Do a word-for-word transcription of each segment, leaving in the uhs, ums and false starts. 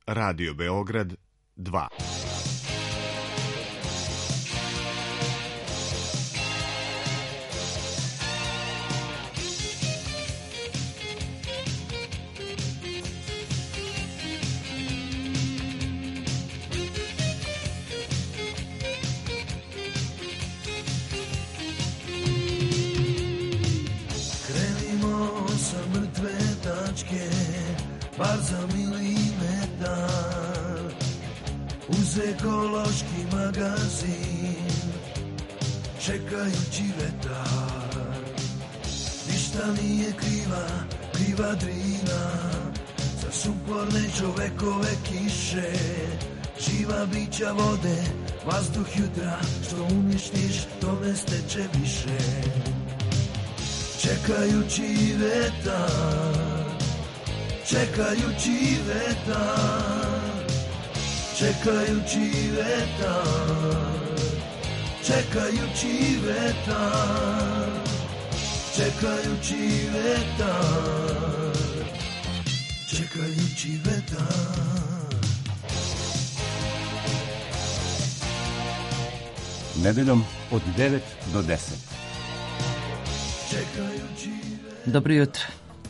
Radio Beograd dva. Krenimo sa mrtve tačke, bar za milimetar, uz ekološki magazin, čekajući vetar. Ništa nije kriva, kriva Drina, za suporne čovekove kiše, živa bića vode, vazduh jutra, što uništiš, tome steče više. Čekajući vetar, čekajući vetar, čekajući vetar, čekajući vetar, čekajući vetar, čekajući vetar. Nedeljom od devet do deset. Dobro jutro.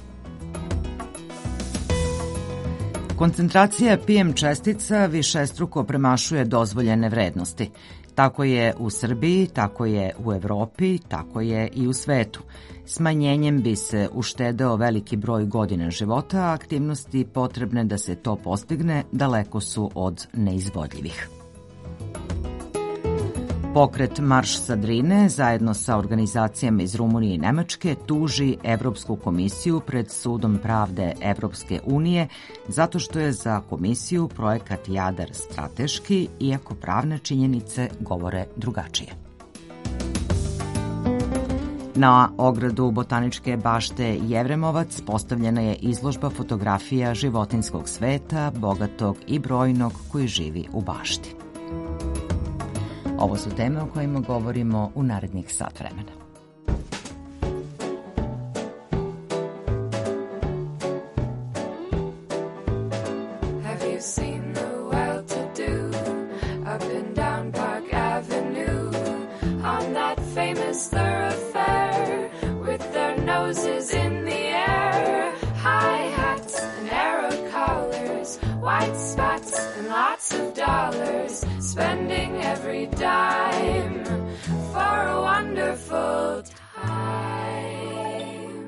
Koncentracija P M čestica višestruko premašuje dozvoljene vrednosti. Tako je u Srbiji, tako je u Evropi, tako je i u svetu. Smanjenjem bi se uštedeo veliki broj godina života, a aktivnosti potrebne da se to postigne daleko su od neizvodljivih. Pokret Marš sa Drine zajedno sa organizacijama iz Rumunije i Nemačke tuži Evropsku komisiju pred Sudom pravde Evropske unije zato što je za komisiju projekat Jadar strateški, iako pravne činjenice govore drugačije. Na ogradu botaničke bašte Jevremovac postavljena je izložba fotografija životinjskog sveta, bogatog i brojnog, koji živi u bašti. Ovo su teme o kojima govorimo u narednih sat vremena. Have you seen the well-to-do up and down Park Avenue on that famous thoroughfare with their noses in the air, high hats and arrow collars, white spats and lots of dollars, spending every dime for a wonderful time.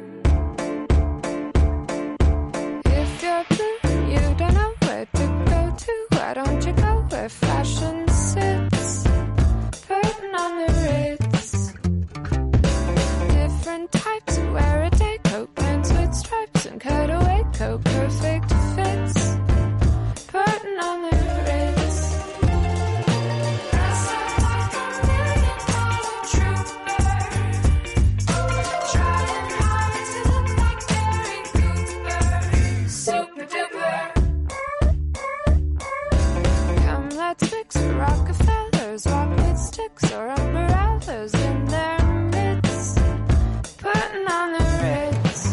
If you're blue, you don't know where to go to. Why don't you go where fashion sits, curtain on the Ritz? Different types who wear a day coat, pants with stripes and cutaway coat, perfect fits, curtain on the Ritz. Let's mix Rockefellers, walk with sticks or umbrellas in their midst, putting on the Ritz.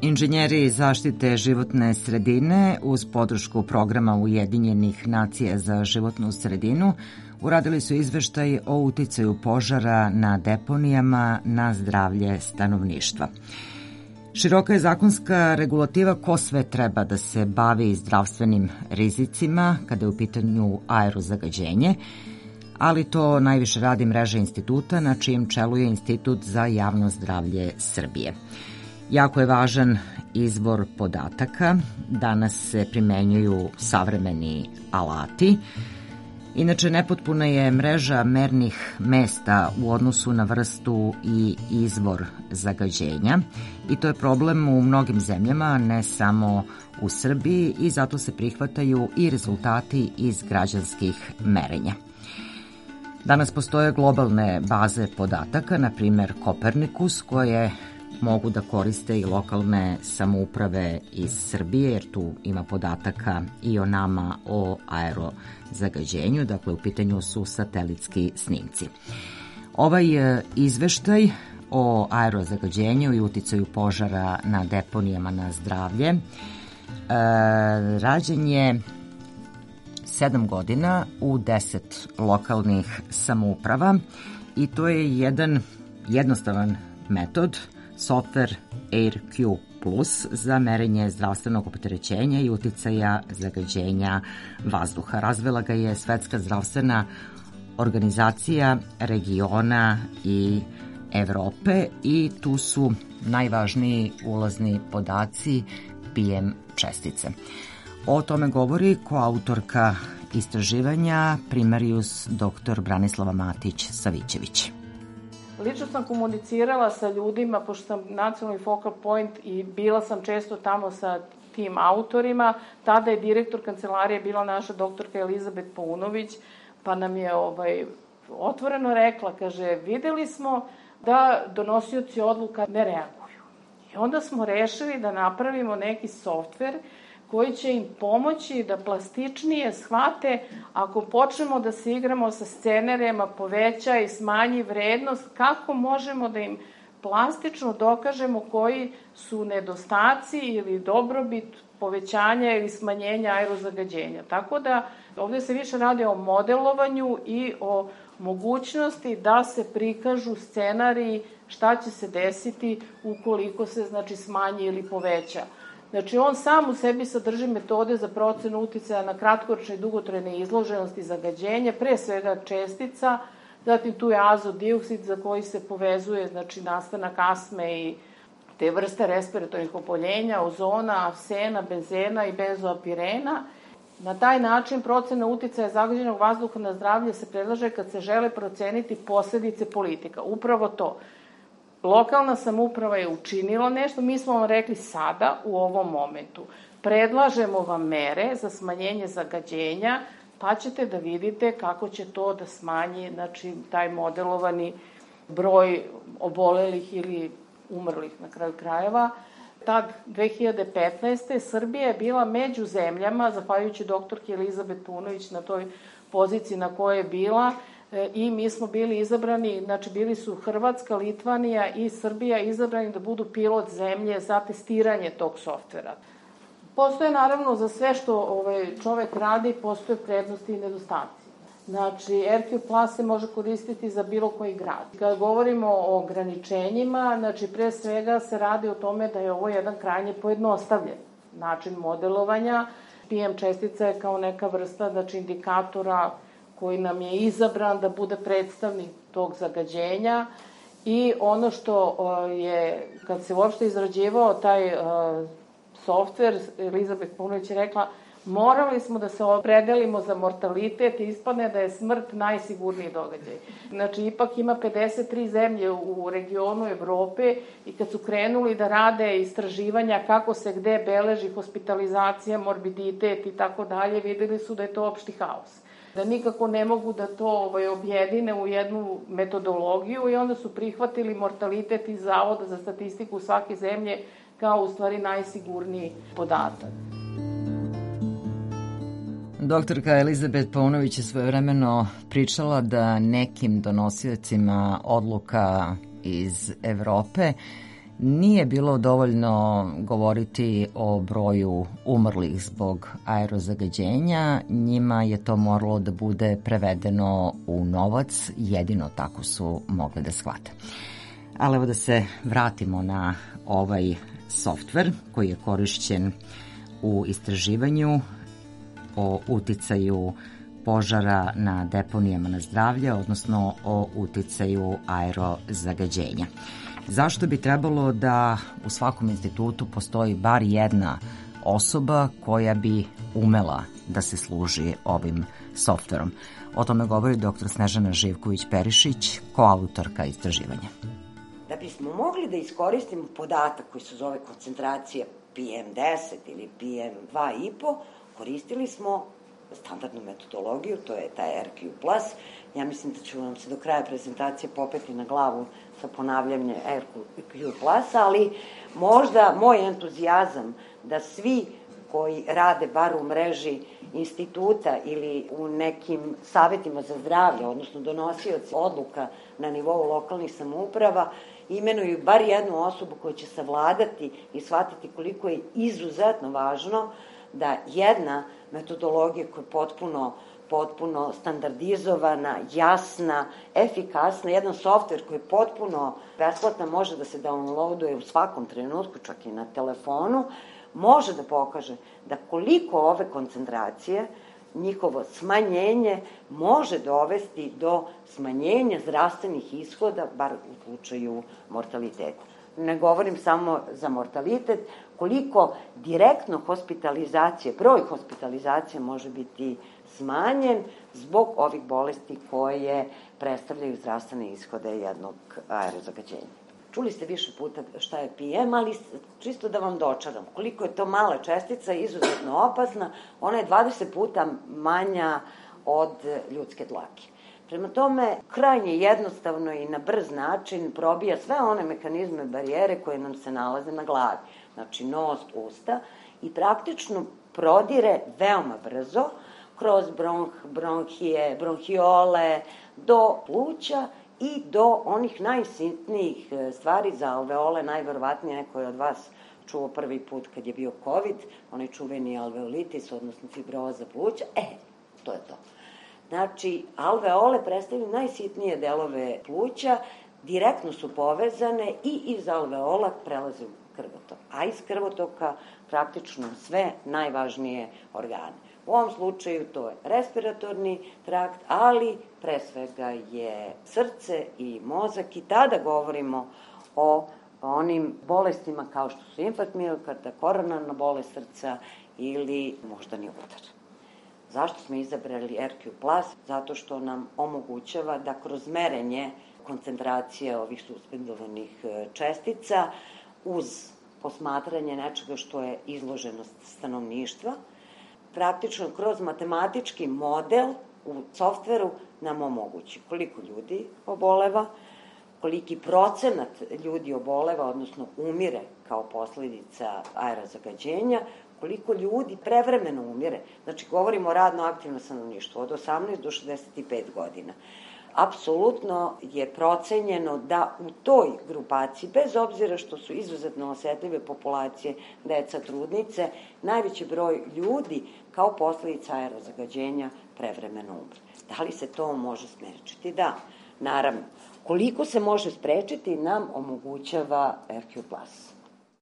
Inženjeri zaštite životne sredine uz podršku programa Ujedinjenih nacija za životnu sredinu uradili su izveštaj o uticaju požara na deponijama na zdravlje stanovništva. Široka je zakonska regulativa ko sve treba da se bavi zdravstvenim rizicima kada je u pitanju aerozagađenje, ali to najviše radi mreža instituta na čijem čelu je Institut za javno zdravlje Srbije. Jako je važan izvor podataka, danas se primenjuju savremeni alati. Inače, nepotpuna je mreža mernih mesta u odnosu na vrstu i izvor zagađenja i to je problem u mnogim zemljama, ne samo u Srbiji, i zato se prihvataju i rezultati iz građanskih merenja. Danas postoje globalne baze podataka, na primer Kopernikus, koje mogu da koriste i lokalne samouprave iz Srbije, jer tu ima podataka i o nama o aerozagađenju, dakle u pitanju su satelitski snimci. Ovaj izveštaj o aerozagađenju i uticaju požara na deponijama na zdravlje e, rađen je sedam godina u deset lokalnih samouprava i to je jedan jednostavan metod, software AirQ Plus, za merenje zdravstvenog opterećenja i uticaja zagađenja vazduha. Razvila ga je Svetska zdravstvena organizacija regiona i Evrope i tu su najvažniji ulazni podaci P M čestice. O tome govori koautorka istraživanja primarius dr Branislava Matić-Savićević. Lično sam komunicirala sa ljudima, pošto sam nacionalni focal point i bila sam često tamo sa tim autorima. Tada je direktor kancelarije bila naša doktorka Elizabet Paunović, pa nam je ovaj, otvoreno rekla, kaže, videli smo da donosioci odluka ne reaguju. I onda smo rešili da napravimo neki softver koji će im pomoći da plastičnije shvate ako počnemo da se igramo sa scenarijama, poveća i smanji vrednost, kako možemo da im plastično dokažemo koji su nedostaci ili dobrobit povećanja ili smanjenja aerozagađenja. Tako da ovde se više radi o modelovanju i o mogućnosti da se prikažu scenariji šta će se desiti ukoliko se, znači, smanji ili poveća. Znači, on sam u sebi sadrži metode za procenu uticaja na kratkoročne i dugotrajne izloženosti zagađenja, pre svega čestica, zatim tu je azodioksid za koji se povezuje, znači, nastanak astme i te vrste respiratornih oboljenja, ozona, arsena, benzena i benzoapirena. Na taj način procena uticaja zagađenog vazduha na zdravlje se predlaže kad se žele proceniti posledice politika. Upravo to. Lokalna samouprava je učinila nešto, mi smo vam rekli sada, u ovom momentu. Predlažemo vam mere za smanjenje zagađenja, pa ćete da vidite kako će to da smanji, znači, taj modelovani broj obolelih ili umrlih na kraju krajeva. Tad, dve hiljade petnaeste. Srbija je bila među zemljama, zahvaljujući doktorki Elizabet Paunović na toj poziciji na kojoj je bila, i mi smo bili izabrani, znači bili su Hrvatska, Litvanija i Srbija izabrani da budu pilot zemlje za testiranje tog softvera. Postoje naravno za sve što ovaj, čovek radi, postoje prednosti i nedostaci. Znači, AirQ Plus se može koristiti za bilo koji grad. Kada govorimo o ograničenjima, znači pre svega se radi o tome da je ovo jedan krajnje pojednostavljen način modelovanja. P M čestica je kao neka vrsta, znači, indikatora koji nam je izabran da bude predstavnik tog zagađenja i ono što je, kad se uopšte izrađivao taj uh, softver, Elizabet Paunović je rekla, morali smo da se opredelimo za mortalitet i ispadne da je smrt najsigurniji događaj. Znači, ipak ima pedeset tri zemlje u regionu Evrope i kad su krenuli da rade istraživanja kako se gde beleži hospitalizacija, morbiditet i tako dalje, videli su da je to opšti haos. Da nikako ne mogu da to ovaj, objedine u jednu metodologiju i onda su prihvatili mortalitet iz Zavoda za statistiku svake zemlje kao u stvari najsigurniji podatak. Doktorka Elizabet Paunović je svojevremeno pričala da nekim donosiocima odluka iz Evrope Nije bilo dovoljno govoriti o broju umrlih zbog aerozagađenja, njima je to moralo da bude prevedeno u novac, jedino tako su mogli da shvate. Ali evo da se vratimo na ovaj softver koji je korišćen u istraživanju o uticaju požara na deponijama na zdravlje, odnosno o uticaju aerozagađenja. Zašto bi trebalo da u svakom institutu postoji bar jedna osoba koja bi umela da se služi ovim softverom? O tome govori doktor Snežana Živković-Perišić, koautorka istraživanja. Da bismo mogli da iskoristimo podatak koji se zove koncentracija P M deset ili P M dva i po, koristili smo standardnu metodologiju, to je taj R Q plus. Ja mislim da ću vam se do kraja prezentacije popeti na glavu sa ponavljanjem R Q plus, ali možda moj entuzijazam da svi koji rade bar u mreži instituta ili u nekim savetima za zdravlje, odnosno donosioci odluka na nivou lokalnih samouprava, imenuju bar jednu osobu koja će savladati i shvatiti koliko je izuzetno važno da jedna metodologija koja je potpuno, potpuno standardizovana, jasna, efikasna, jedan softver koji je potpuno besplatan, može da se downloaduje u svakom trenutku, čak i na telefonu, može da pokaže da koliko ove koncentracije, njihovo smanjenje može dovesti do smanjenja zdravstvenih ishoda, bar u slučaju mortaliteta. Ne govorim samo za mortalitet, koliko direktno hospitalizacije, broj hospitalizacije može biti smanjen zbog ovih bolesti koje predstavljaju zdravstvene ishode jednog aerozagađenja. Čuli ste više puta šta je P M, ali čisto da vam dočaram, koliko je to mala čestica, izuzetno opasna, ona je dvadeset puta manja od ljudske dlake. Prema tome, krajnje jednostavno i na brz način probija sve one mehanizme barijere koje nam se nalaze na glavi. Znači, nos, usta i praktično prodire veoma brzo kroz bronh, bronhije, bronhiole, do pluća i do onih najsitnijih stvari za alveole, najverovatnije neko je od vas čuo prvi put kad je bio COVID, onaj čuveni alveolitis, odnosno fibroza pluća, e, to je to. Znači, alveole predstavljaju najsitnije delove pluća, direktno su povezane i iz alveola prelaze u krvotok, a iz krvotoka praktično sve najvažnije organe. U ovom slučaju to je respiratorni trakt, ali pre svega je srce i mozak i tada govorimo o onim bolestima kao što su infarkt miokarda, koronarna bolest srca ili moždani udar. Zašto smo izabrali R Q plus? Zato što nam omogućava da kroz merenje koncentracije ovih suspendovanih čestica uz posmatranje nečega što je izloženost stanovništva, praktično kroz matematički model u softveru nam omogući koliko ljudi oboleva, koliki procenat ljudi oboleva, odnosno umire kao posledica aerozagađenja, koliko ljudi prevremeno umire. Znači, govorimo o radno aktivnom stanovništvu od osamnaest do šezdeset pet godina. Apsolutno je procenjeno da u toj grupaciji, bez obzira što su izuzetno osetljive populacije, deca, trudnice, najveći broj ljudi kao posledica aerozagađenja prevremeno umre. Da li se to može sprečiti? Da, naravno. Koliko se može sprečiti nam omogućava R Q plus.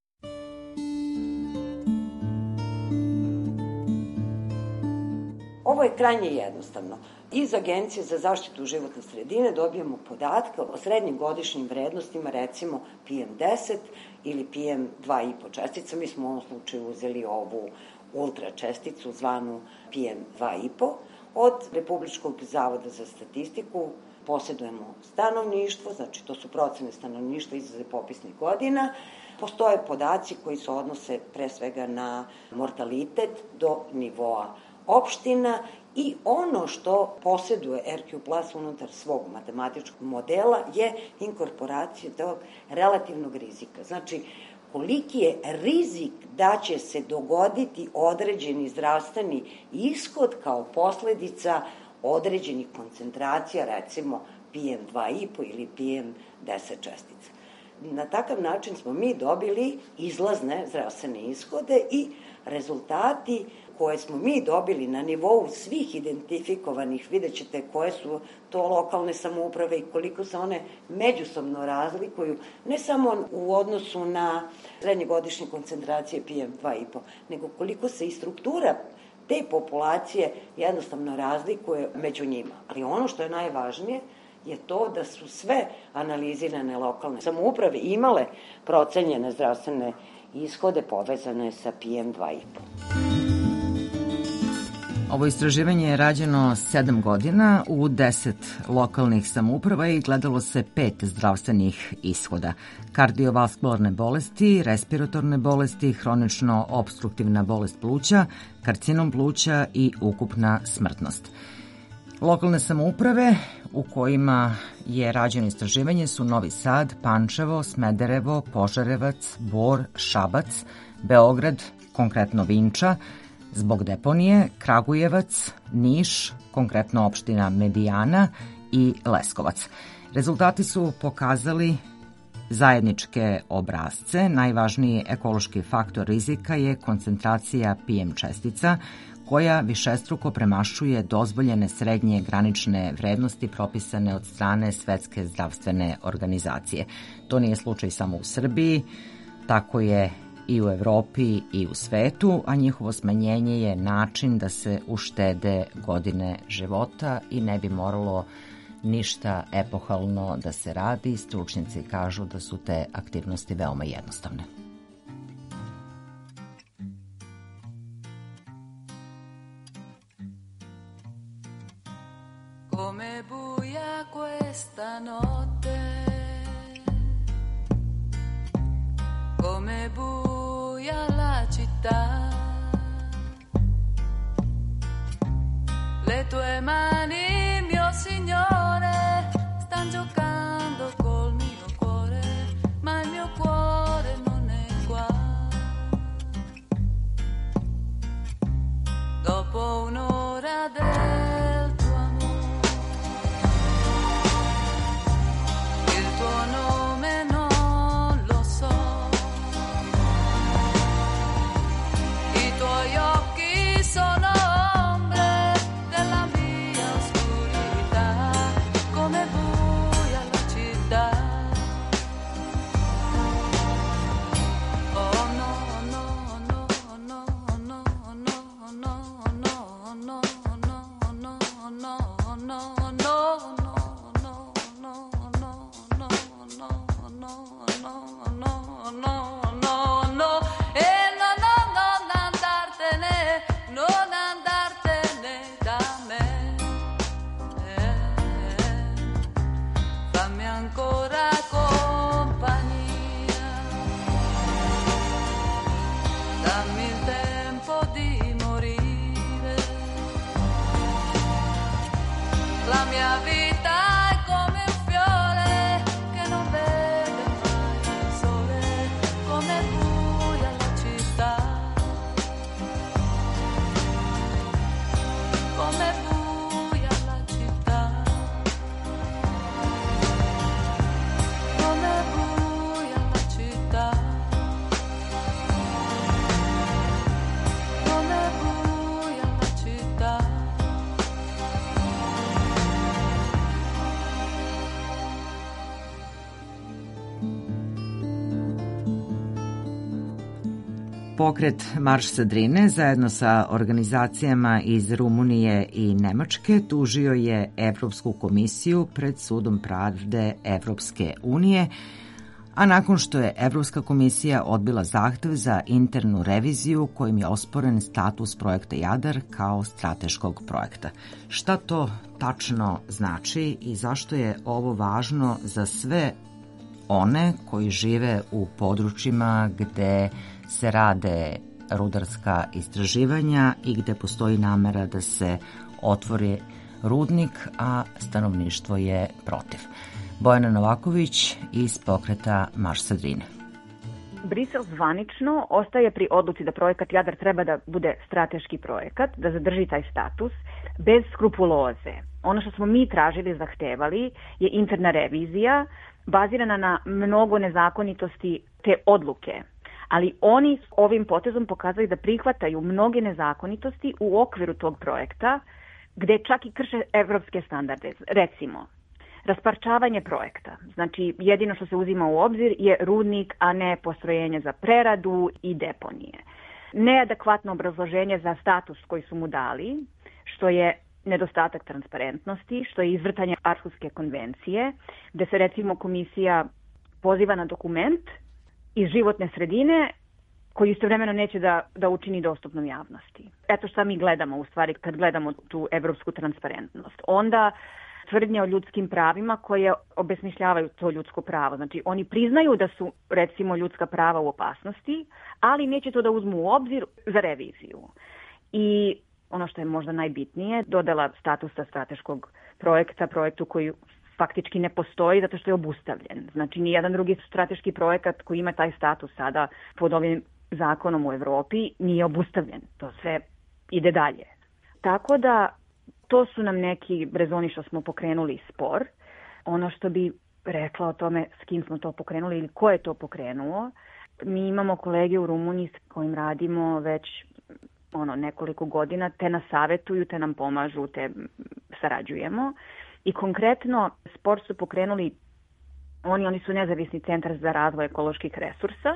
Ovo je krajnje jednostavno. Iz Agencije za zaštitu životne sredine dobijamo podatke o srednjim godišnjim vrednostima, recimo P M deset ili P M dva i po čestica. Mi smo u ovom slučaju uzeli ovu ultra česticu zvanu P M dva i po. Od Republičkog zavoda za statistiku posjedujemo stanovništvo, znači to su procene stanovništva izuzev popisnih godina. Postoje podaci koji se odnose pre svega na mortalitet do nivoa opština i ono što posjeduje R Q plus unutar svog matematičkog modela je inkorporacija tog relativnog rizika. Znači, koliki je rizik da će se dogoditi određeni zdravstveni ishod kao posledica određenih koncentracija, recimo P M dva i po ili P M deset čestica. na takav način smo mi dobili izlazne zdravstvene ishode i rezultati koje smo mi dobili na nivou svih identifikovanih, vidjet ćete koje su to lokalne samouprave i koliko se one međusobno razlikuju, ne samo u odnosu na srednjegodišnje koncentracije P M dva i po, nego koliko se i struktura te populacije jednostavno razlikuje među njima. Ali ono što je najvažnije je to da su sve analizirane lokalne samouprave imale procenjene zdravstvene ishode povezane sa P M dva i po. Ovo istraživanje je rađeno sedam godina u deset lokalnih samouprava i gledalo se pet zdravstvenih ishoda. Kardiovaskularne bolesti, respiratorne bolesti, hronično obstruktivna bolest pluća, karcinom pluća i ukupna smrtnost. Lokalne samouprave u kojima je rađeno istraživanje su Novi Sad, Pančevo, Smederevo, Požarevac, Bor, Šabac, Beograd, konkretno Vinča, zbog deponije, Kragujevac, Niš, konkretno opština Medijana i Leskovac. Rezultati su pokazali zajedničke obrazce. Najvažniji ekološki faktor rizika je koncentracija P M čestica, koja višestruko premašuje dozvoljene srednje granične vrednosti propisane od strane Svetske zdravstvene organizacije. To nije slučaj samo u Srbiji, tako je i u Evropi i u svetu, a njihovo smanjenje je način da se uštede godine života i ne bi moralo ništa epohalno da se radi. Stručnjaci kažu da su te aktivnosti veoma jednostavne. Come buia questa notte, come buia la città, le tue mani, mio Signore, stan giocando col mio cuore, ma il mio cuore non è qua. Dopo un'ora del tuo amore, il tuo nome non lo so, i tuoi occhi sono ombre della mia oscurità, come buia la città. Oh no, no, no, no, no, no, no, no, no, no, no, no, no, no. La mia vita è come un fiore che non vede mai il sole, come buia la città, come buia la città, come buia la città, come buia la città. Pokret Marš sa Drine zajedno sa organizacijama iz Rumunije i Nemačke tužio je Evropsku komisiju pred Sudom pravde Evropske unije, a nakon što je Evropska komisija odbila zahtev za internu reviziju kojim je osporen status projekta Jadar kao strateškog projekta. Šta to tačno znači i zašto je ovo važno za sve one koji žive u područjima gde se rade rudarska istraživanja i gde postoji namera da se otvori rudnik, a stanovništvo je protiv. Bojana Novaković iz pokreta Marš sa Drine. Brisel zvanično ostaje pri odluci da projekat Jadar treba da bude strateški projekat, da zadrži taj status, bez skrupuloze. Ono što smo mi tražili, zahtevali, je interna revizija, bazirana na mnogo nezakonitosti te odluke. Ali oni ovim potezom pokazali da prihvataju mnoge nezakonitosti u okviru tog projekta, gde čak i krše evropske standarde. Recimo, rasparčavanje projekta. Znači, jedino što se uzima u obzir je rudnik, a ne postrojenje za preradu i deponije. Neadekvatno obrazloženje za status koji su mu dali, što je nedostatak transparentnosti, što je izvrtanje Arhuske konvencije, gde se recimo komisija poziva na dokument iz životne sredine koji istovremeno neće da, da učini dostupnom javnosti. Eto šta mi gledamo u stvari kad gledamo tu evropsku transparentnost. Onda tvrdnje o ljudskim pravima koje obesmišljavaju to ljudsko pravo. Znači oni priznaju da su recimo ljudska prava u opasnosti, ali neće to da uzmu u obzir za reviziju. I ono što je možda najbitnije, dodala statusa strateškog projekta, projektu koji faktički ne postoji zato što je obustavljen. Znači nijedan drugi strateški projekat koji ima taj status sada pod ovim zakonom u Evropi nije obustavljen. To sve ide dalje. Tako da to su nam neki rezoni što smo pokrenuli spor. Ono što bi rekla o tome s kim smo to pokrenuli ili ko je to pokrenuo. Mi imamo kolege u Rumuniji s kojim radimo već ono nekoliko godina, te nas savetuju, te nam pomažu, te sarađujemo. I konkretno spor su pokrenuli oni, oni su nezavisni centar za razvoj ekoloških resursa,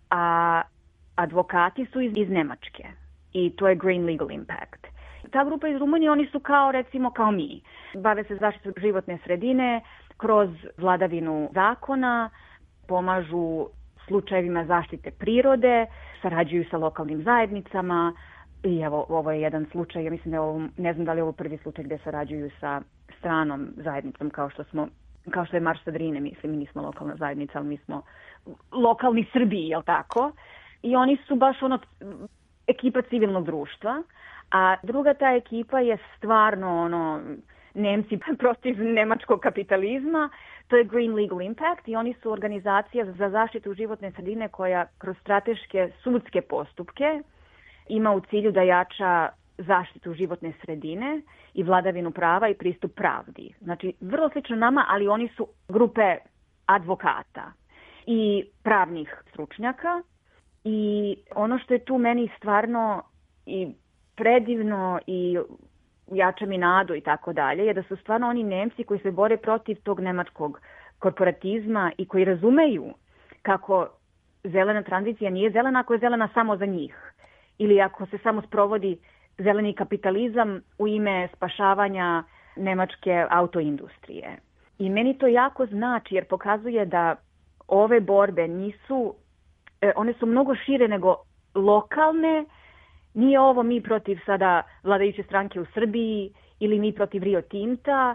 a advokati su iz, iz Nemačke i to je Green Legal Impact. Ta grupa iz Rumunije, oni su kao recimo kao mi. Bave se zaštitom životne sredine kroz vladavinu zakona, pomažu slučajevima zaštite prirode, sarađuju sa lokalnim zajednicama i evo ovo je jedan slučaj, ja mislim da je ovo, ne znam da li je ovo prvi slučaj gde sarađuju sa stranom zajednicom kao što smo kao što je Marš sa Drine, mislim, mi nismo lokalna zajednica, ali mi smo lokalni Srbiji, jel tako? I oni su baš ono ekipa civilnog društva, a druga ta ekipa je stvarno ono Nemci protiv nemačkog kapitalizma, to je Green Legal Impact i oni su organizacija za zaštitu životne sredine koja kroz strateške sudske postupke ima u cilju da jača zaštitu životne sredine i vladavinu prava i pristup pravdi. Znači, vrlo slično nama, ali oni su grupe advokata i pravnih stručnjaka i ono što je tu meni stvarno i predivno i jača mi nadu i tako dalje, je da su stvarno oni Nemci koji se bore protiv tog nemačkog korporatizma i koji razumeju kako zelena tranzicija nije zelena ako je zelena samo za njih ili ako se samo sprovodi zeleni kapitalizam u ime spašavanja nemačke autoindustrije. I meni to jako znači jer pokazuje da ove borbe nisu, one su mnogo šire nego lokalne. Nije ovo mi protiv sada vladajuće stranke u Srbiji ili mi protiv Rio Tinta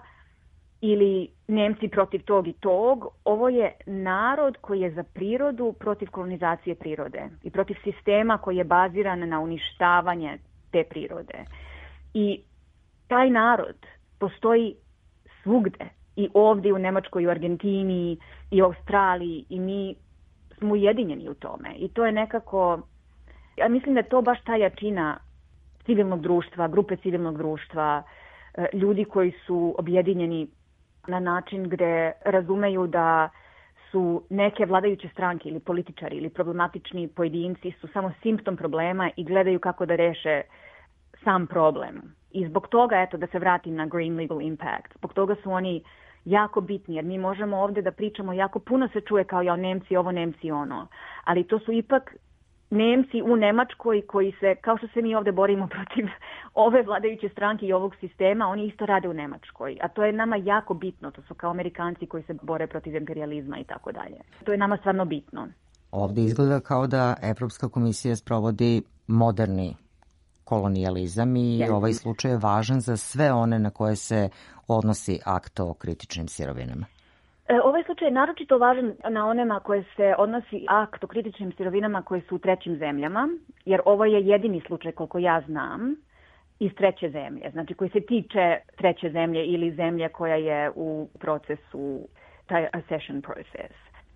ili Nemci protiv tog i tog. Ovo je narod koji je za prirodu protiv kolonizacije prirode i protiv sistema koji je baziran na uništavanje te prirode. I taj narod postoji svugde i ovdje u Nemačkoj, i u Argentini, i u Australiji i mi smo ujedinjeni u tome. I to je nekako, ja mislim da je to baš ta jačina civilnog društva, grupe civilnog društva, ljudi koji su objedinjeni na način gde razumeju da su neke vladajuće stranke ili političari ili problematični pojedinci su samo simptom problema i gledaju kako da reše sam problem. I zbog toga, eto, da se vratim na Green Legal Impact, zbog toga su oni jako bitni, jer mi možemo ovdje da pričamo, jako puno se čuje kao ja Nemci ovo, Nemci ono, ali to su ipak Nemci u Nemačkoj koji se, kao što se mi ovdje borimo protiv ove vladajuće stranke i ovog sistema, oni isto rade u Nemačkoj. A to je nama jako bitno. To su kao Amerikanci koji se bore protiv imperializma i tako dalje. To je nama stvarno bitno. Ovdje izgleda kao da Evropska komisija sprovodi moderni kolonijalizam i yes. Ovaj slučaj je važan za sve one na koje se odnosi akt o kritičnim sirovinama. Ovaj slučaj je naročito važan na onema koje se odnosi akt o kritičnim sirovinama koje su u trećim zemljama, jer ovo je jedini slučaj, koliko ja znam, iz treće zemlje. Znači koji se tiče treće zemlje ili zemlje koja je u procesu, taj accession process.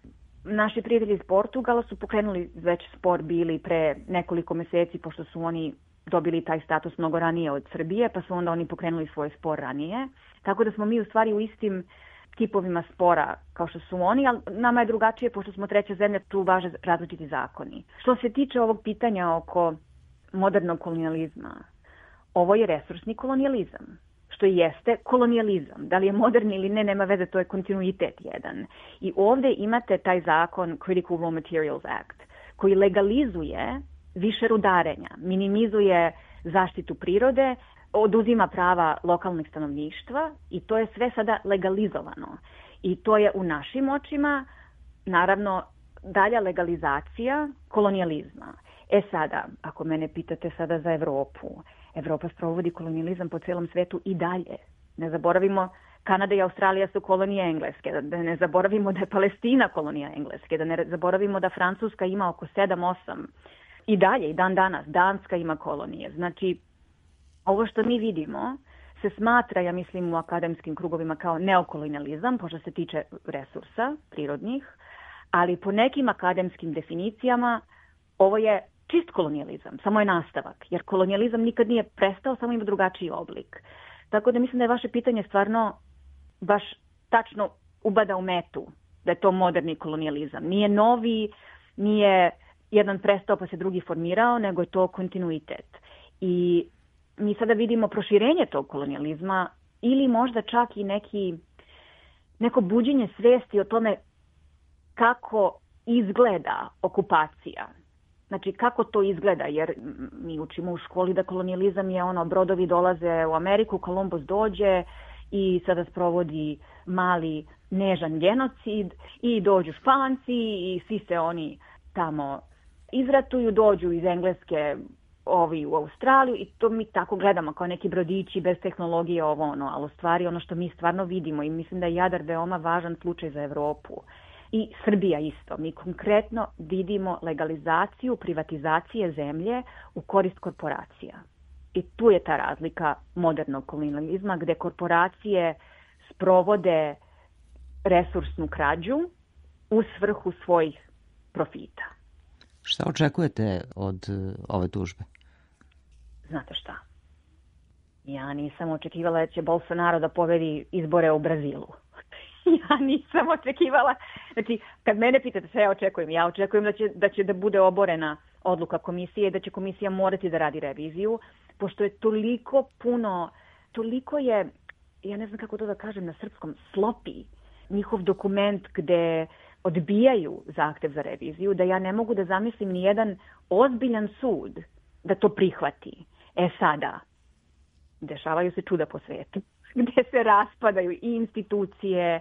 Naši prijatelji iz Portugala su pokrenuli već spor bili pre nekoliko meseci, pošto su oni dobili taj status mnogo ranije od Srbije, pa su onda oni pokrenuli svoj spor ranije. Tako da smo mi u stvari u istim tipovima spora kao što su oni, ali nama je drugačije pošto smo treća zemlja, tu važe različiti zakoni. Što se tiče ovog pitanja oko modernog kolonijalizma, ovo je resursni kolonijalizam, što jeste kolonijalizam. Da li je moderni ili ne, nema veze, to je kontinuitet jedan. I ovdje imate taj zakon Critical Raw Materials Act, koji legalizuje više rudarenja, minimizuje zaštitu prirode, oduzima prava lokalnih stanovništva i to je sve sada legalizovano. I to je u našim očima, naravno, dalja legalizacija kolonijalizma. E sada, ako mene pitate sada za Evropu, Evropa sprovodi kolonijalizam po celom svetu i dalje. Ne zaboravimo, Kanada i Australija su kolonije Engleske, da ne zaboravimo da je Palestina kolonija Engleske, da ne zaboravimo da Francuska ima oko sedam osam i dalje, i dan danas, Danska ima kolonije. Znači, ovo što mi vidimo se smatra, ja mislim, u akademskim krugovima kao neokolonijalizam, pošto se tiče resursa prirodnih, ali po nekim akademskim definicijama ovo je čist kolonijalizam, samo je nastavak, jer kolonijalizam nikad nije prestao, samo ima drugačiji oblik. Tako da mislim da je vaše pitanje stvarno baš tačno ubada u metu, da je to moderni kolonijalizam. Nije novi, nije jedan prestao pa se drugi formirao, nego je to kontinuitet. I mi sada vidimo proširenje tog kolonijalizma ili možda čak i neki, neko buđenje svesti o tome kako izgleda okupacija. Znači, kako to izgleda, jer mi učimo u školi da kolonijalizam je ono, brodovi dolaze u Ameriku, Kolumbus dođe i sada sprovodi mali nežan genocid i dođu Španci i svi se oni tamo izratuju, dođu iz Engleske ovi u Australiju i to mi tako gledamo kao neki brodići bez tehnologije ovo ono, ali u stvari ono što mi stvarno vidimo i mislim da je Jadar veoma važan slučaj za Evropu. I Srbija isto. Mi konkretno vidimo legalizaciju privatizacije zemlje u korist korporacija. I tu je ta razlika modernog kolonijalizma gdje korporacije sprovode resursnu krađu u svrhu svojih profita. Šta očekujete od ove tužbe? Znate šta? Ja nisam očekivala da će Bolsonaro da pobedi izbore u Brazilu. Ja nisam očekivala. Znači, kad mene pitate šta ja očekujem, ja očekujem da će, da će da bude oborena odluka komisije i da će komisija morati da radi reviziju, pošto je toliko puno, toliko je, ja ne znam kako to da kažem na srpskom, slopi njihov dokument gde odbijaju zahtev za reviziju, da ja ne mogu da zamislim ni jedan ozbiljan sud da to prihvati. E sada, dešavaju se čuda po svetu, gdje se raspadaju i institucije,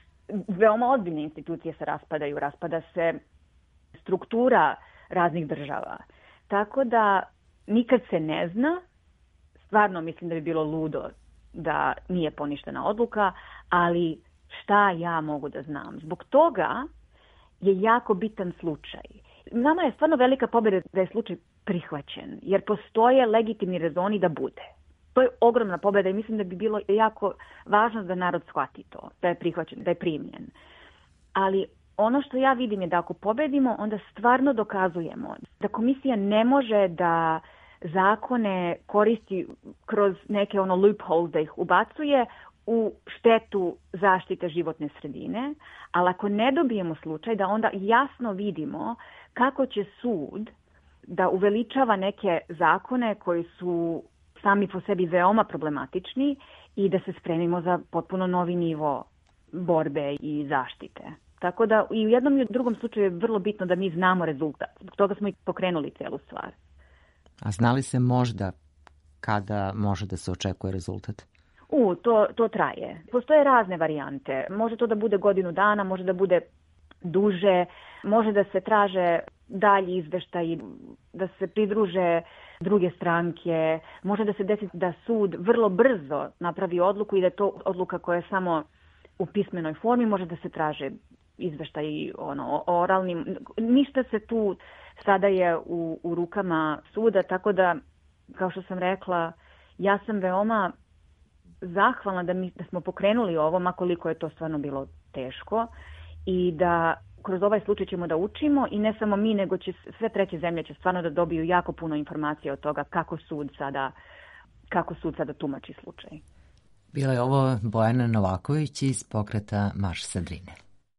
veoma ozbiljne institucije se raspadaju, raspada se struktura raznih država. Tako da nikad se ne zna, stvarno mislim da bi bilo ludo da nije poništena odluka, ali šta ja mogu da znam? Zbog toga je jako bitan slučaj. Nama je stvarno velika pobjeda da je slučaj prihvaćen, jer postoje legitimni rezoni da bude. To je ogromna pobjeda i mislim da bi bilo jako važno da narod shvati to, da je prihvaćen, da je primljen. Ali ono što ja vidim je da ako pobedimo, onda stvarno dokazujemo da komisija ne može da zakone koristi kroz neke ono loopholes, da ih ubacuje u štetu zaštite životne sredine, ali ako ne dobijemo slučaj da onda jasno vidimo kako će sud da uveličava neke zakone koji su sami po sebi veoma problematični i da se spremimo za potpuno novi nivo borbe i zaštite. Tako da i u jednom i u drugom slučaju je vrlo bitno da mi znamo rezultat. Zbog toga smo i pokrenuli celu stvar. A znali se možda kada može da se očekuje rezultat? U, to, to traje. Postoje razne varijante. Može to da bude godinu dana, može da bude duže, može da se traže dalji izveštaj, da se pridruže druge stranke, može da se desi da sud vrlo brzo napravi odluku i da je to odluka koja je samo u pismenoj formi, može da se traže izveštaj ono, oralnim. Ništa se tu sada je u, u rukama suda, tako da, kao što sam rekla, ja sam veoma zahvalna da, mi, da smo pokrenuli ovo, ma koliko je to stvarno bilo teško, i da kroz ovaj slučaj ćemo da učimo i ne samo mi, nego će sve treće zemlje će stvarno da dobiju jako puno informacija od toga kako sud sada, kako sud sada tumači slučaj. Bila je ovo Bojana Novaković iz pokreta Marš sa Drine.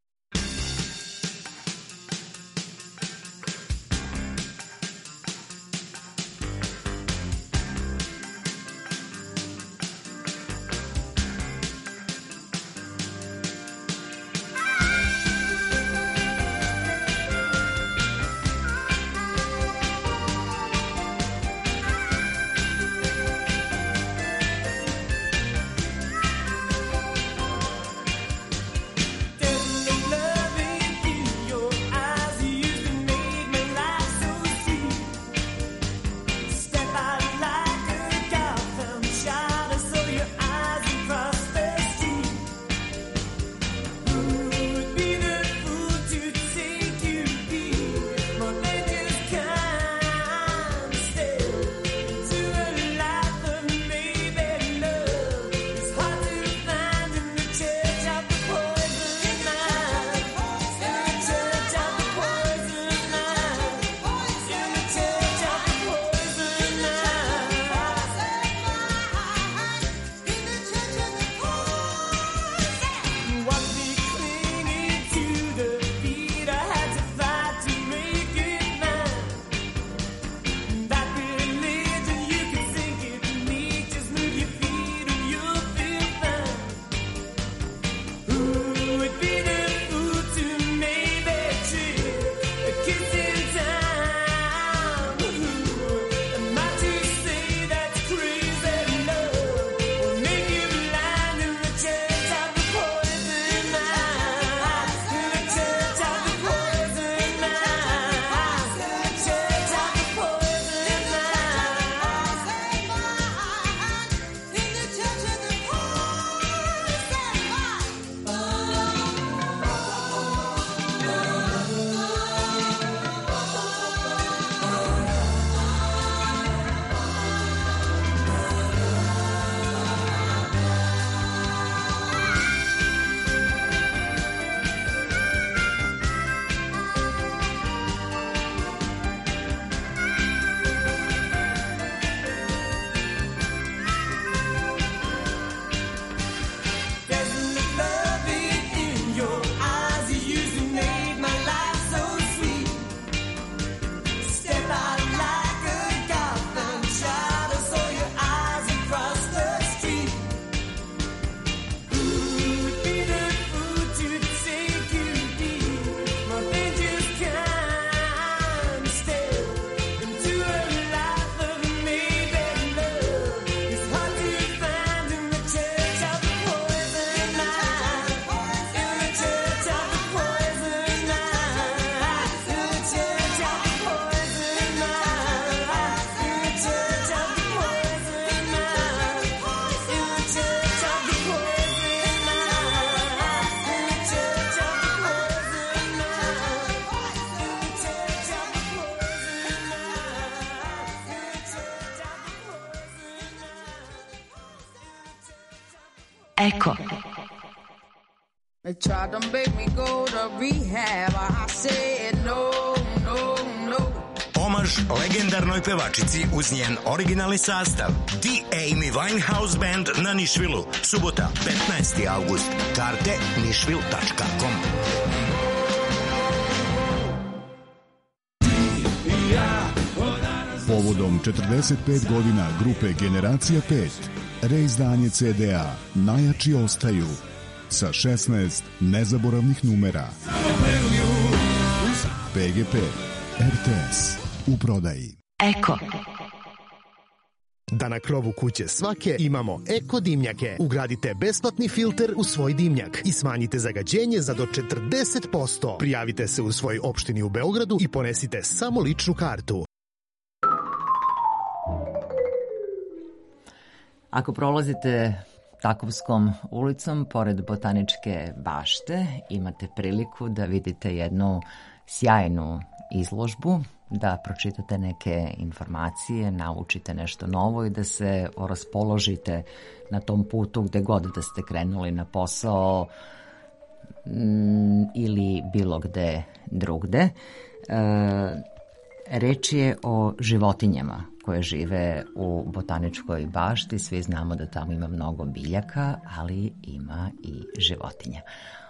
Eko. They tried to make me go to rehab. I said no, no, no. Omaž legendarnoj pevačici uz njen originalni sastav The Amy Winehouse Band na Nišvilu. Subota, petnaesti avgust. Karte nišvil tačka com. Povodom četrdeset pet godina grupe Generacija pet, reizdanje ce de a Najjači ostaju sa šesnaest nezaboravnih numera. pe ge pe, er te es u prodaji. Eko. Da na krovu kuće svake imamo Eko dimnjake. Ugradite besplatni filter u svoj dimnjak i smanjite zagađenje za do četrdeset posto. Prijavite se u svoj opštini u Beogradu i ponesite samo ličnu kartu. Ako prolazite Takovskom ulicom pored Botaničke bašte, imate priliku da vidite jednu sjajnu izložbu, da pročitate neke informacije, naučite nešto novo i da se raspoložite na tom putu gde god da ste krenuli na posao, m, ili bilo gde drugde. E, reč je o životinjama koje žive u botaničkoj bašti. Svi znamo da tamo ima mnogo biljaka, ali ima i životinja.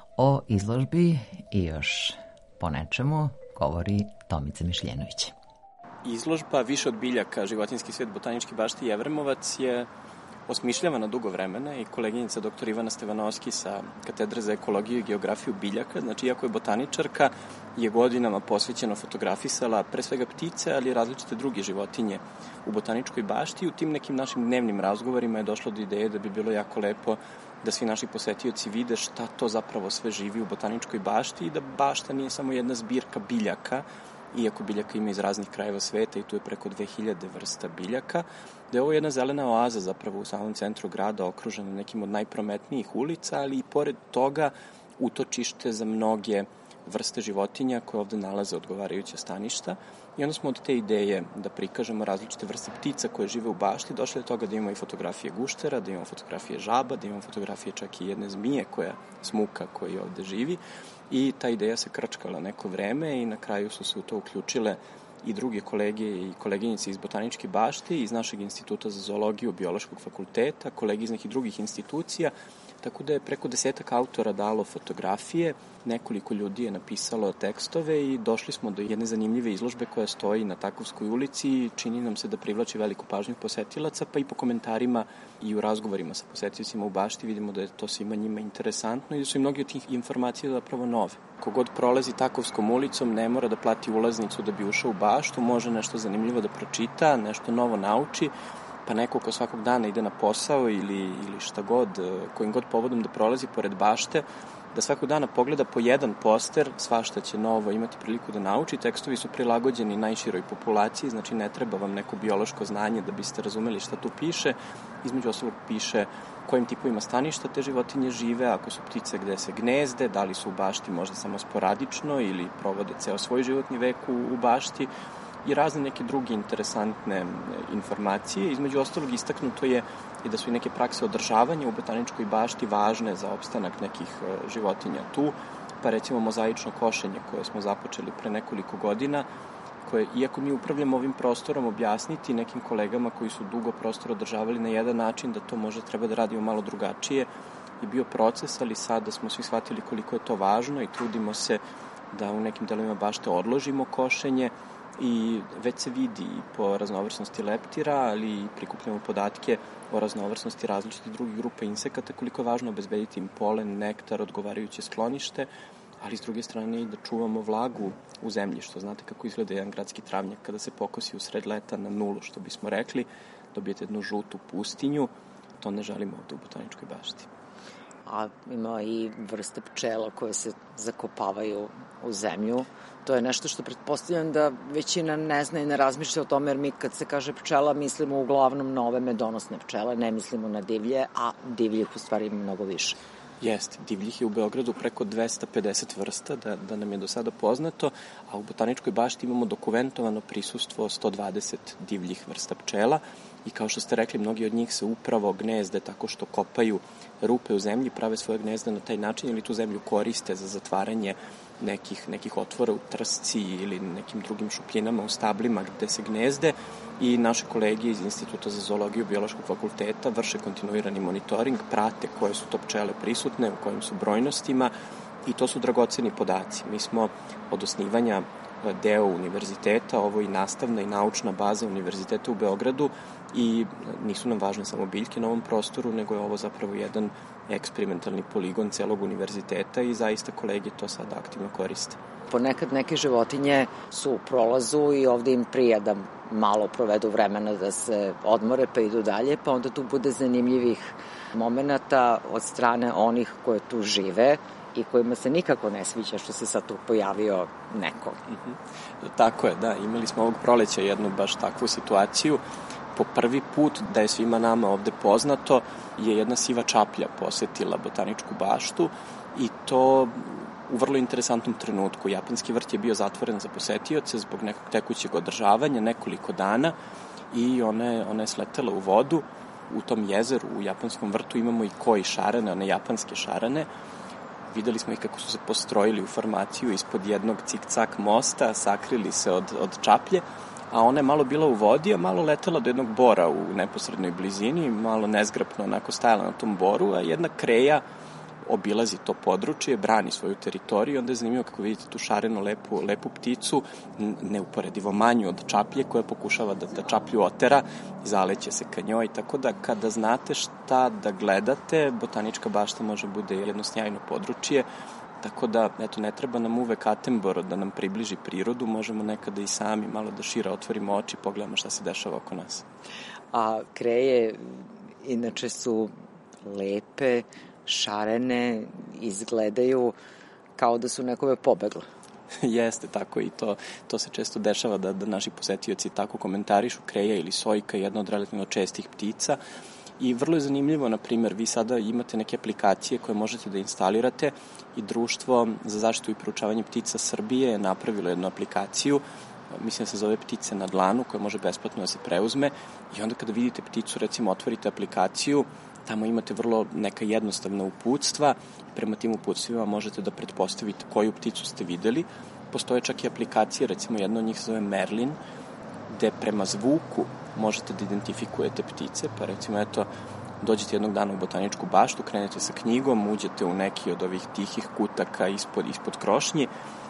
O izložbi i još po nečemu govori Tomica Mišljenović. Izložba Više od biljaka, životinjski svet botaničke bašte Jevremovac je osmišljavana dugo vremena i koleginica doktor Ivana Stevanovski sa katedre za ekologiju i geografiju biljaka, znači iako je botaničarka, je godinama posvećeno fotografisala pre svega ptice, ali i različite druge životinje u botaničkoj bašti. U tim nekim našim dnevnim razgovorima je došlo do ideje da bi bilo jako lepo da svi naši posetioci vide šta to zapravo sve živi u botaničkoj bašti i da bašta nije samo jedna zbirka biljaka, iako biljaka ima iz raznih krajeva sveta i tu je preko dve hiljade vrsta biljaka, da je ovo jedna zelena oaza zapravo u samom centru grada, okružena nekim od najprometnijih ulica, ali i pored toga utočište za mnoge vrste životinja koje ovde nalaze odgovarajuća staništa. I onda smo od te ideje da prikažemo različite vrste ptica koje žive u bašti došli do toga da imamo i fotografije guštera, da imamo fotografije žaba, da imamo fotografije čak i jedne zmije koja smuka koji ovde živi. I ta ideja se krčkala neko vreme i na kraju su se u to uključile i druge kolege i koleginice iz botaničke bašte, iz našeg instituta za zoologiju biološkog fakulteta, kolege iz nekih drugih institucija, tako da je preko desetak autora dalo fotografije, nekoliko ljudi je napisalo tekstove i došli smo do jedne zanimljive izložbe koja stoji na Takovskoj ulici i čini nam se da privlači veliku pažnju posetilaca, pa i po komentarima i u razgovorima sa posetiocima u bašti vidimo da je to svima njima interesantno i da su i mnogi od tih informacija zapravo nove. Kogod prolazi Takovskom ulicom ne mora da plati ulaznicu da bi ušao u baštu, može nešto zanimljivo da pročita, nešto novo nauči, pa neko ko svakog dana ide na posao ili, ili šta god, kojim god povodom da prolazi pored bašte, da svakog dana pogleda po jedan poster, svašta će novo imati priliku da nauči. Tekstovi su prilagođeni najširoj populaciji, znači ne treba vam neko biološko znanje da biste razumeli šta tu piše. Između ostalog piše kojim tipovima staništa te životinje žive, ako su ptice gde se gnezde, da li su u bašti možda samo sporadično ili provode ceo svoj životni vek u, u bašti i razne neke druge interesantne informacije. Između ostalog istaknuto je i da su i neke prakse održavanja u botaničkoj bašti važne za opstanak nekih životinja tu, pa recimo mozaično košenje koje smo započeli pre nekoliko godina, koje, iako mi upravljamo ovim prostorom, objasniti nekim kolegama koji su dugo prostor održavali na jedan način da to možda treba da radimo malo drugačije, je bio proces, ali sada smo svi shvatili koliko je to važno i trudimo se da u nekim delovima bašte odložimo košenje i već se vidi po raznovrsnosti leptira, ali i prikupljamo podatke o raznovrsnosti različitih drugih grupa insekata, koliko je važno obezbediti im polen, nektar, odgovarajuće sklonište, ali s druge strane i da čuvamo vlagu u zemlji, što znate kako izgleda jedan gradski travnjak kada se pokosi u sred leta na nulu, što bismo rekli, dobijete jednu žutu pustinju, to ne želimo ovde u botaničkoj bašti. A ima i vrste pčela koje se zakopavaju u zemlju. To je nešto što pretpostavljam da većina ne zna i ne razmišlja o tome, jer mi kad se kaže pčela mislimo uglavnom na ove medonosne pčele, ne mislimo na divlje, a divljih u stvari ima mnogo više. Jeste, divljih je u Beogradu preko dvesta pedeset vrsta, da, da nam je do sada poznato, a u botaničkoj bašti imamo dokumentovano prisustvo sto dvadeset divljih vrsta pčela i kao što ste rekli, mnogi od njih se upravo gnezde tako što kopaju rupe u zemlji, prave svoje gnezde na taj način ili tu zemlju koriste za zatvaranje nekih, nekih otvora u trsci ili nekim drugim šupljinama u stablima gde se gnezde i naše kolege iz Instituta za zoologiju biološkog fakulteta vrše kontinuirani monitoring, prate koje su to pčele prisutne, u kojim su brojnostima i to su dragoceni podaci. Mi smo od osnivanja deo univerziteta, ovo i nastavna i naučna baza univerziteta u Beogradu i nisu nam važne samo biljke na ovom prostoru, nego je ovo zapravo jedan eksperimentalni poligon celog univerziteta i zaista kolege to sad aktivno koriste. Ponekad neke životinje su u prolazu i ovde im prija da malo provedu vremena da se odmore pa idu dalje, pa onda tu bude zanimljivih momenata od strane onih koje tu žive i kojima se nikako ne sviđa što se sad tu pojavio neko. Mm-hmm. Tako je, da. Imali smo ovog proleća jednu baš takvu situaciju. Po prvi put, da je svima nama ovde poznato, je jedna siva čaplja posetila botaničku baštu i to u vrlo interesantnom trenutku. Japanski vrt je bio zatvoren za posetioce zbog nekog tekućeg održavanja nekoliko dana i ona je, ona je sletela u vodu. U tom jezeru, u japanskom vrtu imamo i koi šarane, one japanske šarane. videli smo ih kako su se postrojili u formaciju ispod jednog cik-cak mosta, sakrili se od, od čaplje, a ona je malo bila u vodi, a malo letela do jednog bora u neposrednoj blizini, malo nezgrapno onako stajala na tom boru, a jedna kreja obilazi to područje, brani svoju teritoriju, onda je zanimljivo kako vidite tu šarenu lepu, lepu pticu, neuporedivo manju od čaplje, koja pokušava da, da čaplju otera i zaleće se ka njoj, tako da kada znate šta da gledate, Botanička bašta može bude jedno sjajno područje, tako da, eto, ne treba nam uvek Attenborough da nam približi prirodu, možemo nekada i sami malo da šira otvorimo oči i pogledamo šta se dešava oko nas. A kreje, inače su lepe, šarene, izgledaju kao da su nekome pobegle. Jeste, tako i to, to se često dešava da, da naši posetioci tako komentarišu. Kreja ili sojka je jedna od relativno čestih ptica i vrlo je zanimljivo, na primjer, vi sada imate neke aplikacije koje možete da instalirate i Društvo za zaštitu i proučavanje ptica Srbije je napravilo jednu aplikaciju, mislim da se zove Ptice na dlanu, koja može besplatno da se preuzme i onda kada vidite pticu, recimo otvorite aplikaciju, tamo imate vrlo neka jednostavna uputstva, prema tim uputstvima možete da pretpostavite koju pticu ste videli. Postoje čak i aplikacije, recimo jedna od njih se zove Merlin, gde prema zvuku možete da identifikujete ptice, pa recimo eto, dođete jednog dana u Botaničku baštu, krenete sa knjigom, uđete u neki od ovih tihih kutaka ispod, ispod krošnji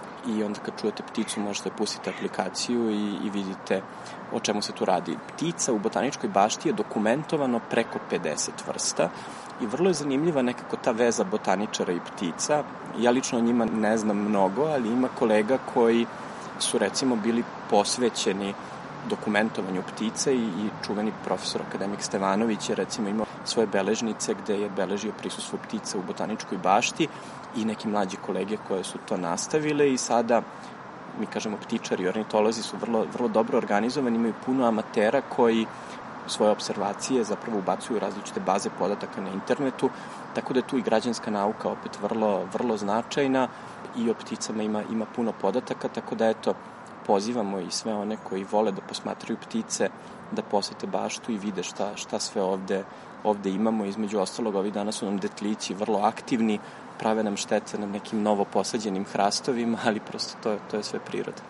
i onda kad čujete pticu možete pustiti aplikaciju i, i vidite o čemu se tu radi. Ptica u Botaničkoj bašti je dokumentovano preko pedeset vrsta i vrlo je zanimljiva nekako ta veza botaničara i ptica. Ja lično o njima ne znam mnogo, ali ima kolega koji su recimo bili posvećeni dokumentovanju ptica i, i čuveni profesor akademik Stevanović je recimo imao svoje beležnice gde je beležio prisustvo ptica u Botaničkoj bašti i neki mlađi kolege koje su to nastavile i sada mi kažemo ptičari i ornitolozi su vrlo, vrlo dobro organizovani, imaju puno amatera koji svoje observacije zapravo ubacuju u različite baze podataka na internetu, tako da je tu i građanska nauka opet vrlo, vrlo značajna i o pticama ima, ima puno podataka, tako da eto, pozivamo i sve one koji vole da posmatraju ptice, da posete baštu i vide šta, šta sve ovde, ovde imamo. Između ostalog, ovih dana su nam detljići vrlo aktivni, prave nam štete na nekim novo posađenim hrastovima, ali prosto to, to je sve priroda.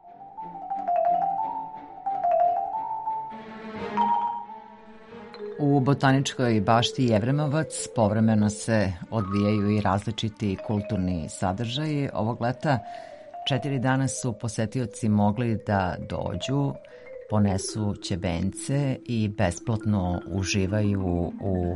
U Botaničkoj bašti Jevremovac povremeno se odvijaju i različiti kulturni sadržaji. Ovog leta četiri dana su posetioci mogli da dođu, ponesu ćebence i besplatno uživaju u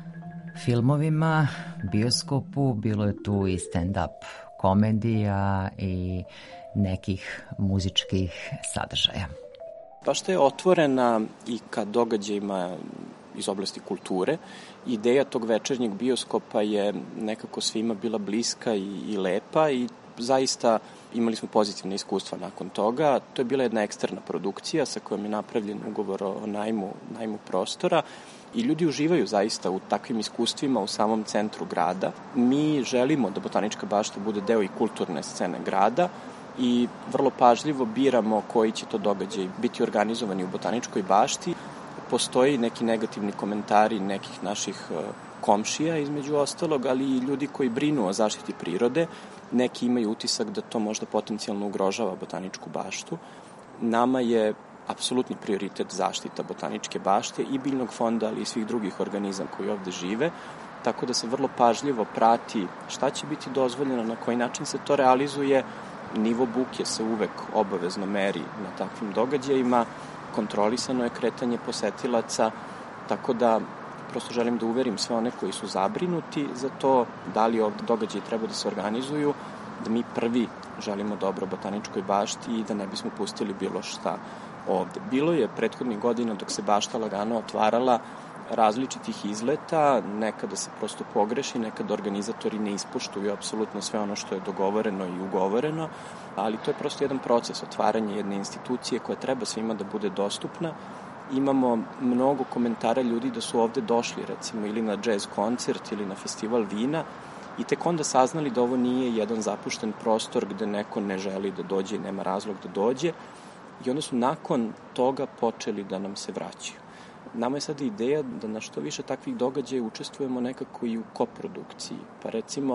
filmovima, bioskopu, bilo je tu i stand-up komedija i nekih muzičkih sadržaja. Bašta je otvorena i ka događajima iz oblasti kulture. Ideja tog večernjeg bioskopa je nekako svima bila bliska i, i lepa i zaista imali smo pozitivne iskustva nakon toga. To je bila jedna eksterna produkcija sa kojom je napravljen ugovor o najmu, najmu prostora i ljudi uživaju zaista u takvim iskustvima u samom centru grada. Mi želimo da Botanička bašta bude deo i kulturne scene grada i vrlo pažljivo biramo koji će to događaj biti organizovani u Botaničkoj bašti. Postoji neki negativni komentari nekih naših komšija između ostalog, ali i ljudi koji brinu o zaštiti prirode. Neki imaju utisak da to možda potencijalno ugrožava Botaničku baštu. Nama je apsolutni prioritet zaštita Botaničke bašte i biljnog fonda, ali i svih drugih organizama koji ovde žive, tako da se vrlo pažljivo prati šta će biti dozvoljeno, na koji način se to realizuje. Nivo buke se uvek obavezno meri na takvim događajima, kontrolisano je kretanje posetilaca, tako da prosto želim da uverim sve one koji su zabrinuti za to da li ovde događaji treba da se organizuju, da mi prvi želimo dobro Botaničkoj bašti i da ne bismo pustili bilo šta ovde. Bilo je prethodnih godina dok se bašta lagano otvarala različitih izleta, nekada se prosto pogreši, nekada organizatori ne ispoštuju apsolutno sve ono što je dogovoreno i ugovoreno, ali to je prosto jedan proces otvaranja jedne institucije koja treba svima da bude dostupna. Imamo mnogo komentara ljudi da su ovde došli recimo ili na džez koncert ili na festival vina i tek onda saznali da ovo nije jedan zapušten prostor gde neko ne želi da dođe i nema razlog da dođe i onda su nakon toga počeli da nam se vraćaju. Nama je sada ideja da na što više takvih događaja učestvujemo nekako i u koprodukciji. Pa recimo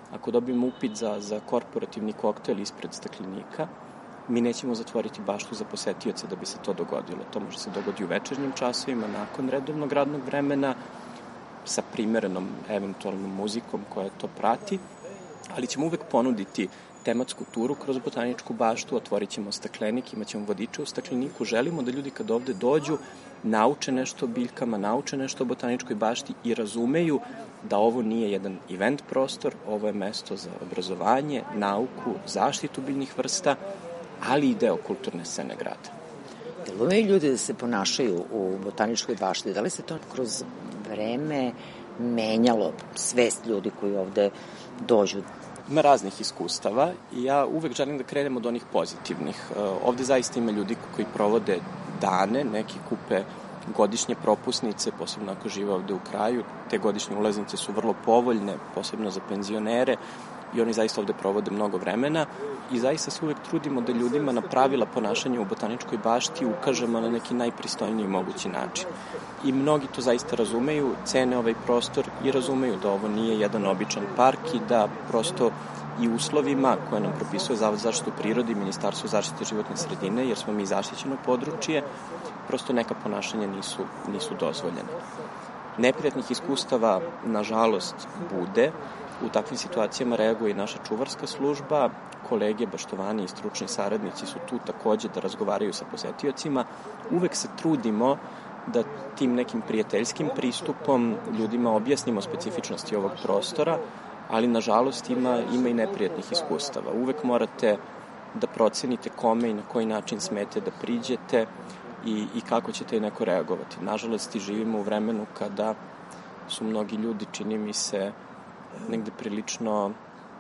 ako dobijemo upit za, za korporativni koktel ispred staklenika, mi nećemo zatvoriti baštu za posetioce da bi se to dogodilo. To može se dogoditi u večernjim časovima, nakon redovnog radnog vremena, sa primerenom eventualnom muzikom koja to prati, ali ćemo uvek ponuditi tematsku turu kroz botaničku baštu, otvorit ćemo staklenik, imat ćemo vodiče u stakleniku. Želimo da ljudi kad ovde dođu nauče nešto o biljkama, nauče nešto o botaničkoj bašti i razumeju da ovo nije jedan event prostor, ovo je mesto za obrazovanje, nauku, zaštitu biljnih vrsta, ali i deo kulturne scene grada. Jel umeju ljudi da se ponašaju u botaničkoj bašti? Da li se to kroz vreme menjalo svest ljudi koji ovde dođu? Ima raznih iskustava i ja uvek želim da krenem od onih pozitivnih. Ovde zaista ima ljudi koji provode dane, neki kupe godišnje propusnice, posebno ako žive ovde u kraju. Te godišnje ulaznice su vrlo povoljne, posebno za penzionere, i oni zaista ovde provode mnogo vremena i zaista se uvek trudimo da ljudima na pravila ponašanja u botaničkoj bašti ukažemo na neki najpristojniji mogući način. I mnogi to zaista razumeju, cene ovaj prostor i razumeju da ovo nije jedan običan park i da prosto i uslovima koje nam propisuje Zavod za zaštitu prirode i Ministarstvo zaštite životne sredine, jer smo mi zaštićeno područje, prosto neka ponašanja nisu, nisu dozvoljene. Neprijatnih iskustava, nažalost, bude. U takvim situacijama reaguje i naša čuvarska služba, kolege, baštovani i stručni saradnici su tu takođe da razgovaraju sa posetiocima. Uvek se trudimo da tim nekim prijateljskim pristupom ljudima objasnimo specifičnosti ovog prostora, ali nažalost ima, ima i neprijatnih iskustava. Uvek morate da procenite kome i na koji način smete da priđete i, i kako ćete i neko reagovati. Nažalost, i živimo u vremenu kada su mnogi ljudi, čini mi se, negde prilično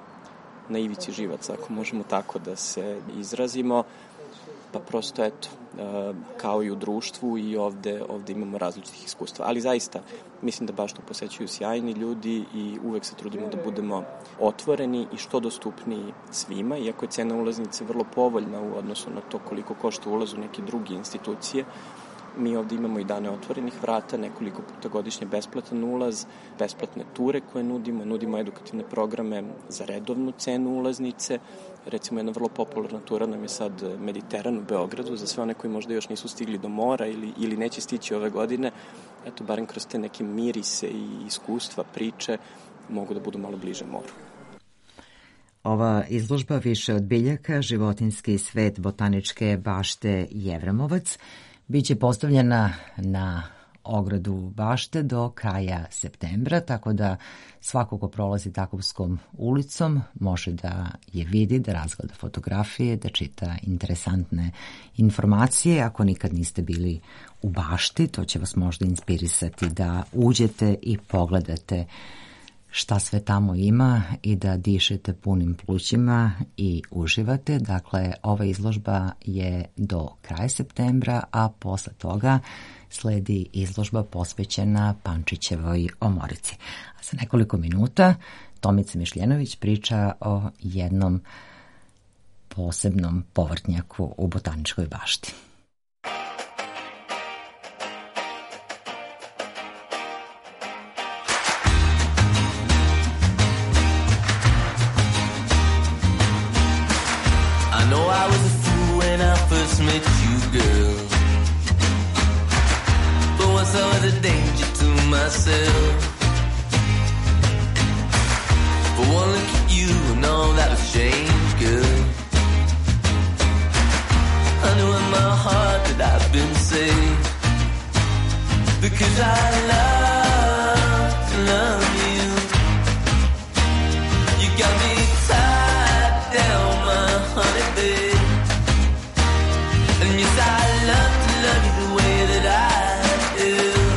na ivici živaca, ako možemo tako da se izrazimo, pa prosto eto, kao i u društvu i ovde, ovde imamo različitih iskustva. Ali zaista, mislim da baš to posećuju sjajni ljudi i uvek se trudimo da budemo otvoreni i što dostupniji svima, iako je cena ulaznice vrlo povoljna u odnosu na to koliko košta ulaz u neke druge institucije. Mi ovde imamo i dane otvorenih vrata, nekoliko puta godišnje besplatan ulaz, besplatne ture koje nudimo, nudimo edukativne programe za redovnu cenu ulaznice. Recimo, jedna vrlo popularna tura nam je sad Mediteran u Beogradu, za sve one koji možda još nisu stigli do mora ili, ili neće stići ove godine. Eto, barem kroz te neke mirise i iskustva, priče, mogu da budu malo bliže moru. Ova izložba Više od biljaka, životinjski svet botaničke bašte Jevremovac, biće postavljena na ogradu bašte do kraja septembra, tako da svako ko prolazi Takovskom ulicom može da je vidi, da razgleda fotografije, da čita interesantne informacije. Ako nikad niste bili u bašti, to će vas možda inspirisati da uđete i pogledate šta sve tamo ima i da dišete punim plućima i uživate. Dakle, ova izložba je do kraja septembra, a posle toga sledi izložba posvećena Pančićevoj omorici. A za nekoliko minuta Tomica Mišljenović priča o jednom posebnom povrtnjaku u botaničkoj bašti. Met you, girl, but once I was a danger to myself. But one look at you and all that was changed, girl. I knew in my heart that I've been saved, because I love to love you. You got me tied down, my honey babe. And yes, I love to love you the way that I do.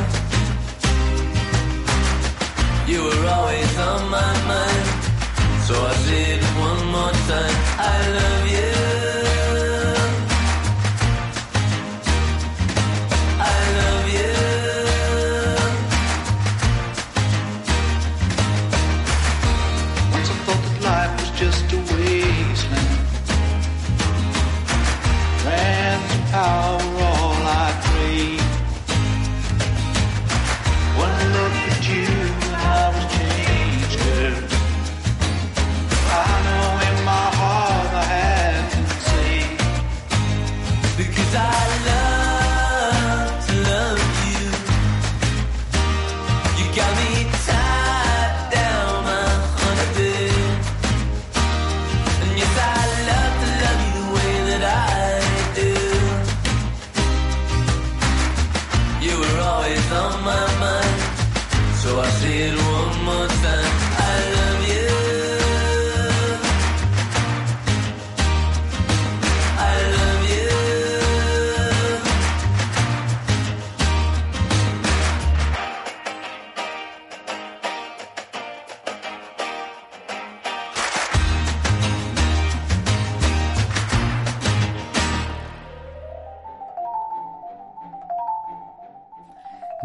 You were always on my mind, so I said it one more time. I love you. I love you. Once I thought that life was just a wasteland. Power, all I crave. One look at you and I was changed, girl.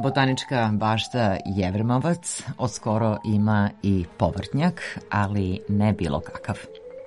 Botanička bašta Jevremovac odskoro ima i povrtnjak, ali ne bilo kakav.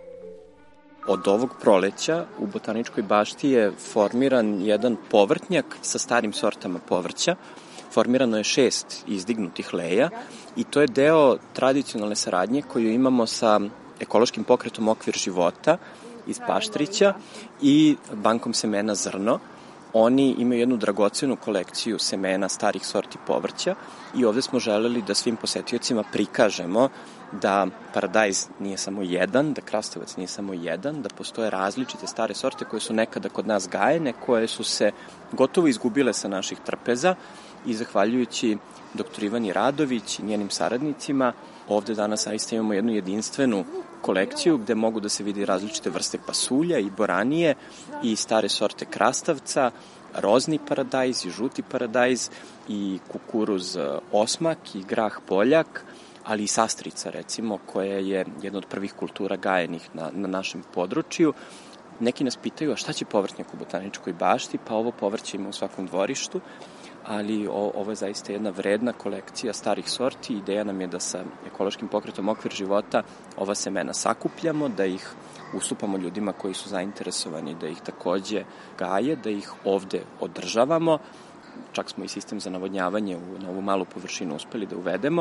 Od ovog proleća u Botaničkoj bašti je formiran jedan povrtnjak sa starim sortama povrća. Formirano je šest izdignutih leja i to je deo tradicionalne saradnje koju imamo sa ekološkim pokretom Okvir života iz Paštrića i bankom semena Zrno. Oni imaju jednu dragocenu kolekciju semena starih sorti povrća i ovde smo želeli da svim posetiocima prikažemo da paradajz nije samo jedan, da krastavac nije samo jedan, da postoje različite stare sorte koje su nekada kod nas gajene, koje su se gotovo izgubile sa naših trpeza i zahvaljujući doktor Ivani Radović i njenim saradnicima ovde danas zaista imamo jednu jedinstvenu kolekciju gde mogu da se vidi različite vrste pasulja i boranije i stare sorte krastavca, rozni paradajz i žuti paradajz i kukuruz osmak i grah poljak, ali i sastrica recimo koja je jedna od prvih kultura gajenih na, na našem području. Neki nas pitaju, a šta će povrtnjak u Botaničkoj bašti? Pa ovo povrće ima u svakom dvorištu, ali o, ovo je zaista jedna vredna kolekcija starih sorti. Ideja nam je da sa ekološkim pokretom Okvir života ova semena sakupljamo, da ih ustupamo ljudima koji su zainteresovani, da ih takođe gaje, da ih ovde održavamo. Čak smo i sistem za navodnjavanje u, na ovu malu površinu uspeli da uvedemo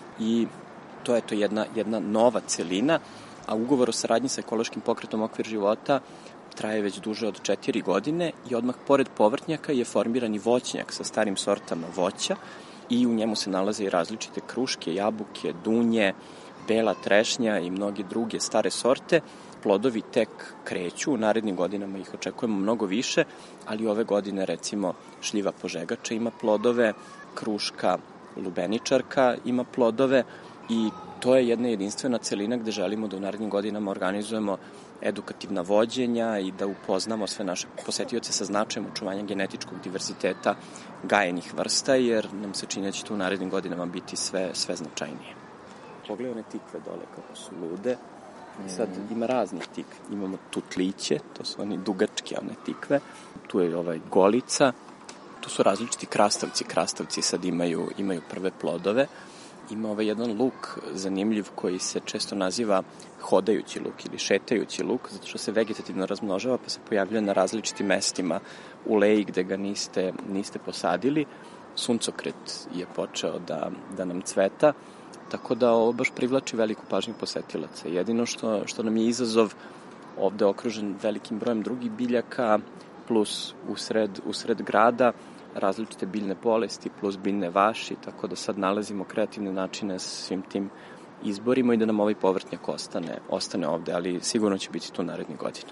i to je to jedna, jedna nova celina, a ugovor o saradnji sa ekološkim pokretom Okvir života traje već duže od četiri godine i odmah pored povrtnjaka je formiran i voćnjak sa starim sortama voća i u njemu se nalaze i različite kruške, jabuke, dunje, bela trešnja i mnoge druge stare sorte. Plodovi tek kreću, u narednim godinama ih očekujemo mnogo više, ali ove godine recimo šljiva požegača ima plodove, kruška lubeničarka ima plodove i to je jedna jedinstvena celina gde želimo da u narednim godinama organizujemo edukativna vođenja i da upoznamo sve naše posetioce sa značajem očuvanja genetičkog diverziteta gajenih vrsta, jer nam se čini da će to u narednim godinama biti sve, sve značajnije. Pogledaj one tikve dole kako su lude. Sad ima raznih tikve. Imamo tutliće, to su oni dugačke one tikve. Tu je ovaj golica. Tu su različiti krastavci. Krastavci sad imaju, imaju prve plodove. Ima ovaj jedan luk zanimljiv koji se često naziva hodajući luk ili šetajući luk, zato što se vegetativno razmnožava pa se pojavljuje na različitim mestima u leji gde ga niste, niste posadili. Suncokret je počeo da, da nam cveta, tako da ovo baš privlači veliku pažnju posetilaca. Jedino što, što nam je izazov ovde okružen velikim brojem drugih biljaka, plus usred, usred grada, različite biljne bolesti plus biljne vaši, tako da sad nalazimo kreativne načine sa svim tim izborima i da nam ovaj povrtnjak ostane, ostane ovde, ali sigurno će biti tu narednih godina.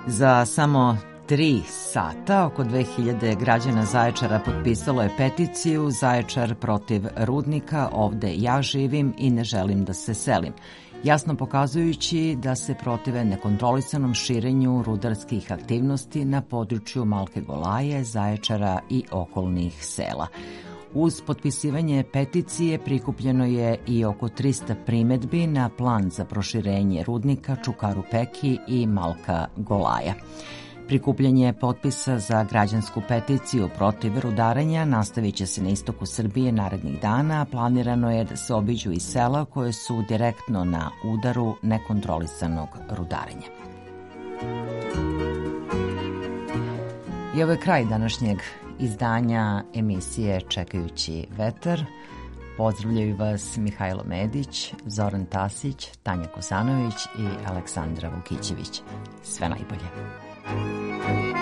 Za samo tri sata oko dve hiljade građana Zaječara potpisalo je peticiju Zaječar protiv rudnika, ovde ja živim i ne želim da se selim, jasno pokazujući da se protive nekontrolisanom širenju rudarskih aktivnosti na području Malke Golaje, Zaječara i okolnih sela. Uz potpisivanje peticije prikupljeno je i oko trista primedbi na plan za proširenje rudnika Čukaru Peki i Malka Golaja. Prikupljanje potpisa za građansku peticiju protiv rudarenja nastavit će se na istoku Srbije narednih dana, a planirano je da se obiđu i sela koje su direktno na udaru nekontrolisanog rudarenja. I ovo je kraj današnjeg izdanja emisije Čekajući vetar. Pozdravljaju vas Mihajlo Medić, Zoran Tasić, Tanja Kosanović i Aleksandra Vukićević. Sve najbolje.